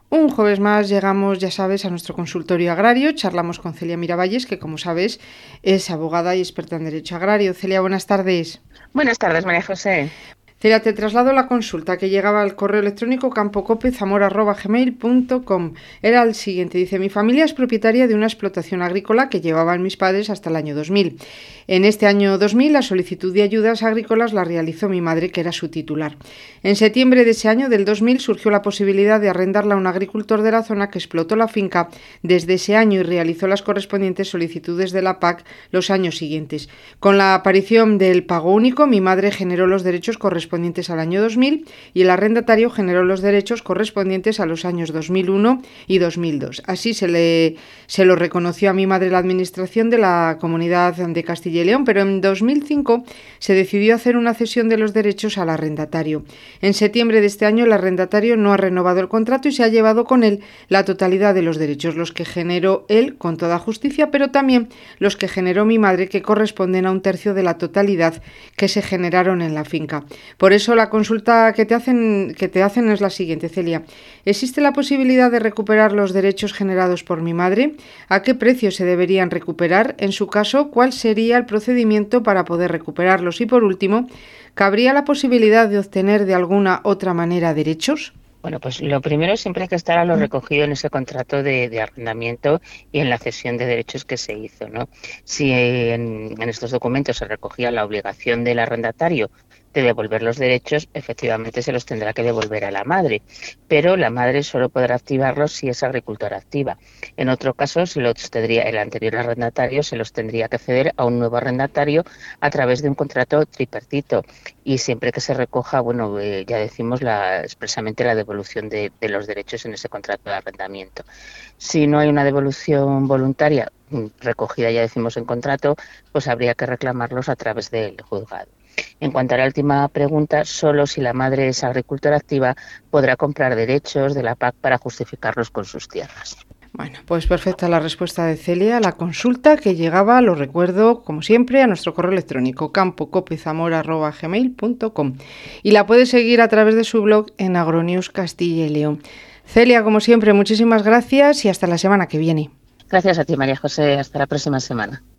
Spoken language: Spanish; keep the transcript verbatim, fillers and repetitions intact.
Un jueves más llegamos, ya sabes, a nuestro consultorio agrario. Charlamos con Celia Miravalles, que como sabes es abogada y experta en derecho agrario. Celia, buenas tardes. Buenas tardes, María José. Celia, te traslado la consulta que llegaba al correo electrónico campocopezamora arroba gmail punto com. Era el siguiente, dice: mi familia es propietaria de una explotación agrícola que llevaban mis padres hasta el año dos mil. En este año dos mil la solicitud de ayudas agrícolas la realizó mi madre, que era su titular. En septiembre de ese año, del dos mil, surgió la posibilidad de arrendarla a un agricultor de la zona que explotó la finca desde ese año y realizó las correspondientes solicitudes de la P A C los años siguientes. Con la aparición del pago único, mi madre generó los derechos correspondientes correspondientes al año dos mil y el arrendatario generó los derechos correspondientes a los años dos mil uno y dos mil dos. Así se le se lo reconoció a mi madre la administración de la Comunidad de Castilla y León, pero en dos mil cinco se decidió hacer una cesión de los derechos al arrendatario. En septiembre de este año el arrendatario no ha renovado el contrato y se ha llevado con él la totalidad de los derechos, los que generó él con toda justicia, pero también los que generó mi madre, que corresponden a un tercio de la totalidad que se generaron en la finca. Por eso la consulta que te hacen, que te hacen es la siguiente, Celia. ¿Existe la posibilidad de recuperar los derechos generados por mi madre? ¿A qué precio se deberían recuperar? En su caso, ¿cuál sería el procedimiento para poder recuperarlos? Y por último, ¿cabría la posibilidad de obtener de alguna otra manera derechos? Bueno, pues lo primero siempre hay que estar a lo recogido en ese contrato de, de arrendamiento y en la cesión de derechos que se hizo, ¿no? Si en, en estos documentos se recogía la obligación del arrendatario de devolver los derechos, efectivamente se los tendrá que devolver a la madre, pero la madre solo podrá activarlos si es agricultora activa. En otro caso, se los tendría, el anterior arrendatario se los tendría que ceder a un nuevo arrendatario a través de un contrato tripartito, y siempre que se recoja, bueno, eh, ya decimos la, expresamente la devolución de, de los derechos en ese contrato de arrendamiento. Si no hay una devolución voluntaria recogida, ya decimos, en contrato, pues habría que reclamarlos a través del juzgado. En cuanto a la última pregunta, solo si la madre es agricultora activa podrá comprar derechos de la P A C para justificarlos con sus tierras. Bueno, pues perfecta la respuesta de Celia. La consulta que llegaba, lo recuerdo, como siempre, a nuestro correo electrónico campocopezamora arroba gmail punto com, y la puede seguir a través de su blog en Agronews Castilla y León. Celia, como siempre, muchísimas gracias y hasta la semana que viene. Gracias a ti, María José. Hasta la próxima semana.